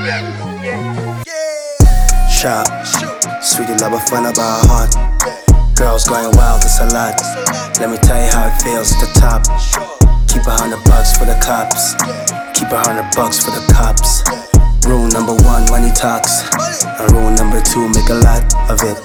Shop, sweetie love, a fun about heart. Girls going wild, it's a lot. Let me tell you how it feels at the top. Keep $100 for the cops. Keep $100 for the cops. Rule number 1, money talks. And rule number 2, make a lot of it.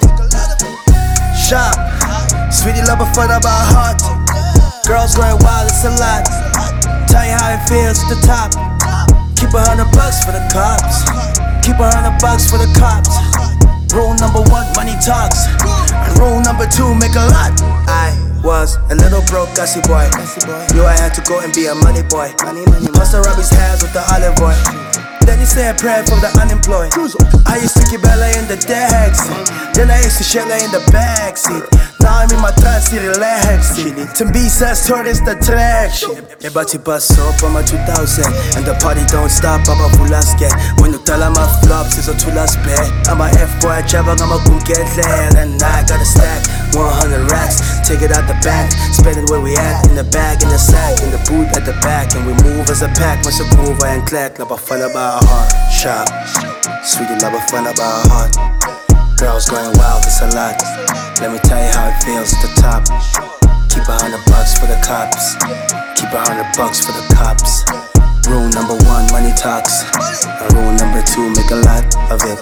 Shop, sweetie love, a fun about heart. Girls going wild, it's a lot. Tell you how it feels at the top. Keep $100 for the cops. Keep $100 for the cops. Rule number 1, money talks. And rule number 2, make a lot. I was a little broke gussy boy. Knew I had to go and be a money boy. Must rub his hands with the olive oil. Then he said a prayer for the unemployed. I used to keep Bella in the deck seat. Then I used to share in the backseat. Now I'm in my third seat, relaxing. Timbisas tourist attraction. Everybody bust up on my 2000. And the party don't stop, I'm a full scared. When you tell my flops, it's a too last bed. I'm a F-boy, travel, I'm a gun get land. And I got a stack, 100 racks. Take it out the bank, spend it where we at. In the bag, in the sack, in the boot at the back. And we move as a pack, once a groove and clack. Love a fun about heart. Shop, sweetie love a fun about heart. Girls going wild, it's a lot. Let me tell you how it feels at the top. Keep $100 for the cops. Keep $100 for the cops. Rule number 1, money talks. And rule number 2, make a lot of it.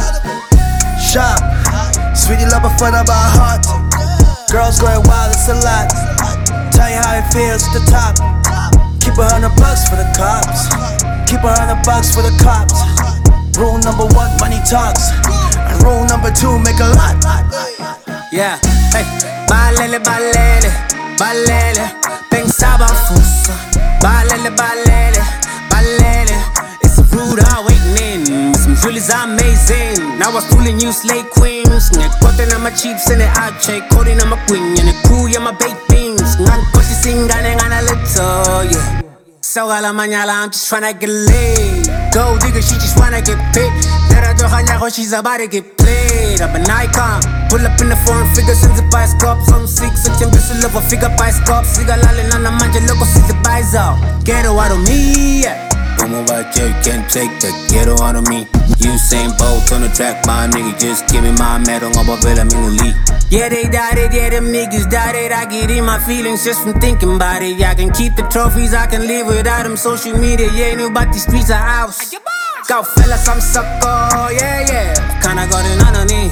Shop, sweetie love a fun about heart. Girls going wild, it's a lot. Tell you how it feels at the top. Keep $100 for the cops. Keep $100 for the cops. Rule number 1, money talks. And rule number 2, make a lot. Yeah, hey, balele, balele, balele. Pensaba fuso. Balele, balele, balele. It's a rude awakening. Some Julie's amazing. Now I was fooling you, slay queens. Ngekote na ma chips and the arche. Cody na ma queen. And the crew, yeah, my baked beans. Ngankosi singane ngana little, yeah. So a la mañana, I'm just tryna get laid. Gold digger, she just wanna get paid. Let her do her, she's about to get played. I'm an icon. Pull up in the foreign figure, sends it by scope. Some 6, 7, whistle of a figure by scope. Siga lale na manja loco, since the buys out. Get out of me, yeah. Como you can't take the ghetto out of me. Usain Bolt on the track, my nigga. Just give me my medal, I'm a vela minuli. Yeah, they died it, yeah, them niggas died it. I get in my feelings just from thinking about it. I can keep the trophies, I can live without them. Social media, yeah, ain't about these streets are house. Go fellas, I'm sucker, yeah, yeah. Kinda got it on me,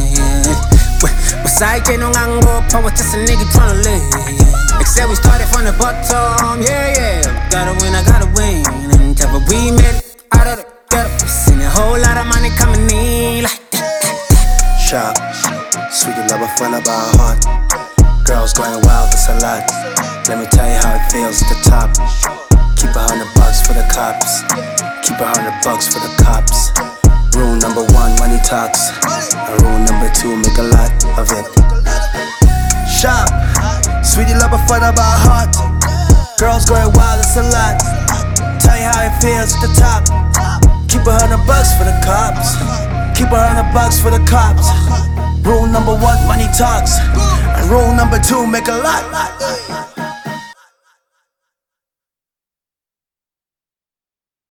yeah. Besides, no ango, power, just a nigga tryna live. Except we started from the bottom, yeah, yeah. Gotta win, I gotta win. And never we met out of the gutter. Seen a whole lot of money coming in like that. Shop, sweetie love a fun about heart. Girls going wild, it's a lot. Let me tell you how it feels at the top. Keep $100 for the cops. Keep $100 for the cops. Rule number 1, money talks. And rule number 2, make a lot of it. Shop, sweetie love a fun about heart. Girls going wild, it's a lot. Tell you how it feels at the top. Keep $100 for the cops. Keep $100 for the cops. Rule number 1, money talks. And rule number 2, make a lot.